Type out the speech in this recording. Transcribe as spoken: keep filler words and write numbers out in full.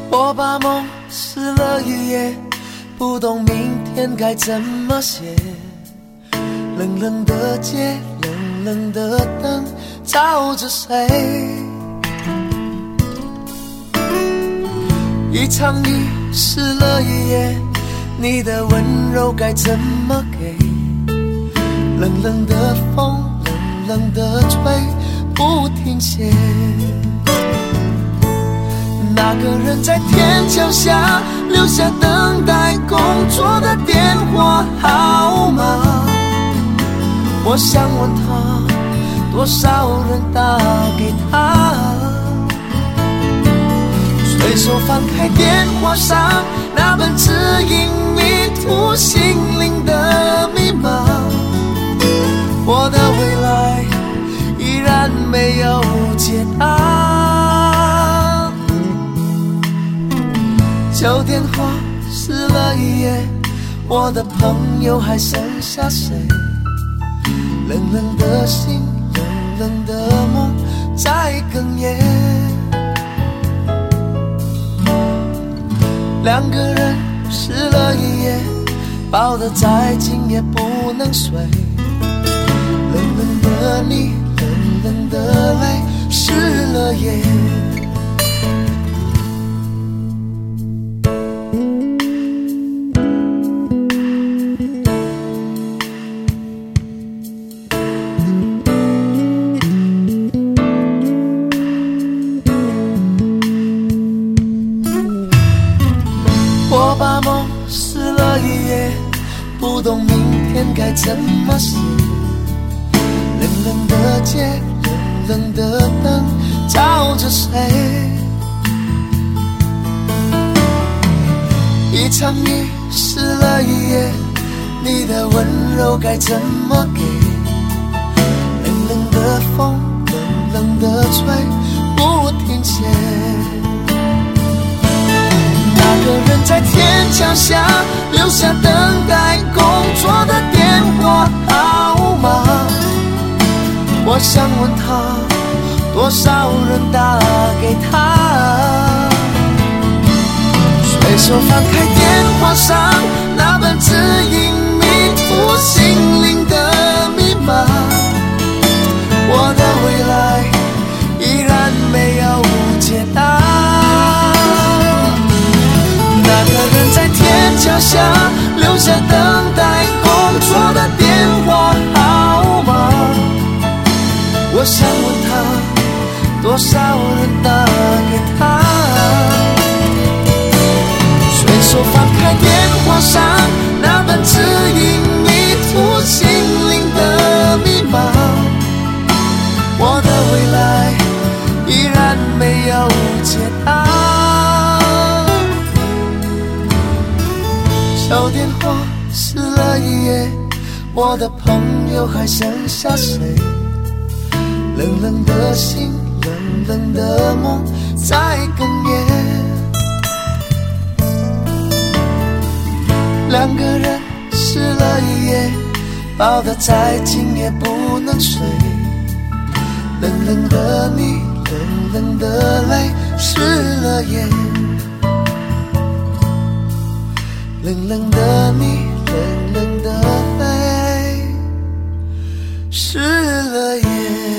我把梦撕了一页，不懂明天该怎么写。冷冷的街，冷冷的灯，照着谁？一场雨湿了一夜，你的温柔该怎么给？冷冷的风，冷冷的吹，不停歇。那个人在天桥下留下等待工作的电话号码，我想问他，多少人打给他？随手翻开电话上那本指引迷途心灵的密码，我的未来依然没有解答。旧电话撕了一页，我的朋友还剩下谁？冷冷的心，冷冷的梦在哽咽。两个人湿了一夜，抱得再紧也不能睡。冷冷的你，冷冷的泪，湿了夜。我把梦撕了一夜，不懂明天该怎么写。冷冷的街，冷冷的灯，照着谁？一场雨湿了一夜，你的温柔该怎么给？冷冷的风，冷冷的吹，不停歇。那个人在天桥下留下等待工作的电话号码，我想问他，多少人打给他？随手翻开电话上那本指引迷途心灵的密码，我的未来依然没有解答。那个人在天桥下留下等待工作的电话号码，我想问他，多少人打给他？随手翻开电话上那本指引迷途心灵的密码，我的未来依然没有解答。旧电话撕了一夜，我的朋友还剩下谁？冷冷的心，冷冷的梦在哽咽。两个人湿了一夜，抱得再紧也不能睡。冷冷的你，冷冷的泪，湿了夜。冷冷的你，冷冷的泪，湿了夜。